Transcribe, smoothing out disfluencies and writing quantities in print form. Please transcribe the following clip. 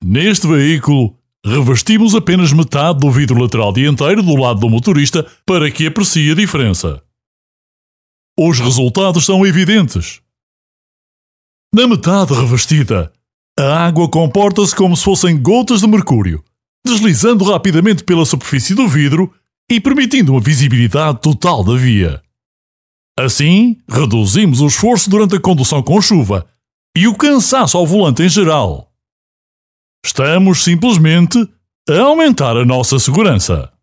Neste veículo, revestimos apenas metade do vidro lateral dianteiro do lado do motorista para que aprecie a diferença. Os resultados são evidentes. Na metade revestida, a água comporta-se como se fossem gotas de mercúrio, deslizando rapidamente pela superfície do vidro e permitindo uma visibilidade total da via. Assim, reduzimos o esforço durante a condução com chuva e o cansaço ao volante em geral. Estamos simplesmente a aumentar a nossa segurança.